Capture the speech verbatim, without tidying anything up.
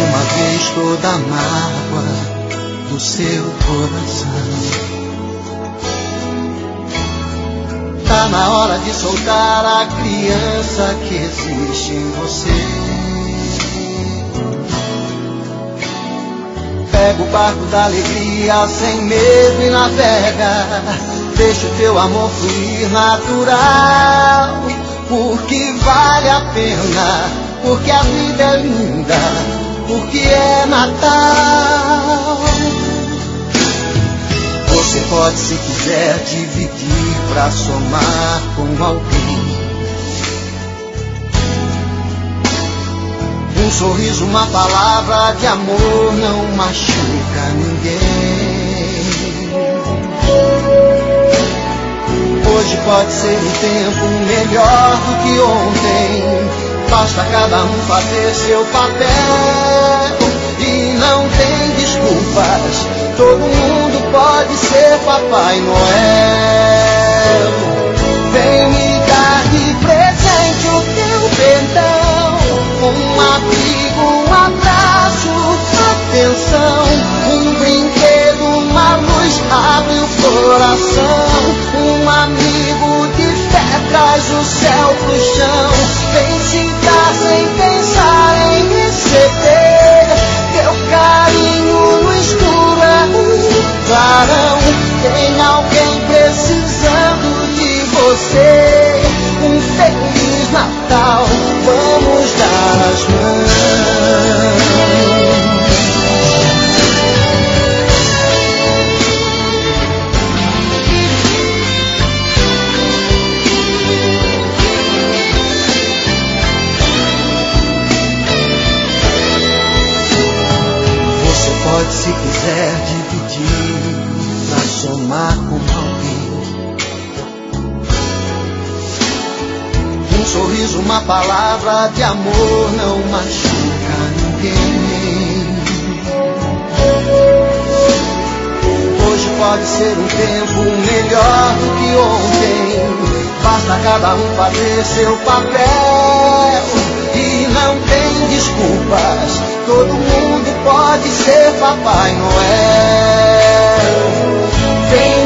de uma vez toda a mágoa do seu coração. Tá na hora de soltar a criança que existe em você. Pega o barco da alegria sem medo e navega. Deixa o teu amor fluir natural, porque vale a pena, porque a vida é linda, porque é Natal. Você pode, se quiser, dividir pra somar com alguém. Um sorriso, uma palavra de amor não machuca ninguém. Hoje pode ser um tempo melhor do que ontem. Basta cada um fazer seu papel e não tem desculpas. Todo mundo pode ser Papai Noel. Vem me dar de presente o teu perdão, um abrigo, um abraço, atenção, um brinquedo, uma luz, abre o coração. Um amigo de fé traz o céu pro chão. Vem se dar sem pensar em receber. Teu carinho no escuro é um clarão. Tem alguém precisando de você. Um Feliz Natal, vamos dar as mãos. Você pode, se quiser, dividir pra somar com alguém. Um sorriso, uma palavra de amor não machuca ninguém. Hoje pode ser um tempo melhor do que ontem. Basta cada um fazer seu papel e não tem desculpas. Todo mundo pode ser Papai Noel. Vem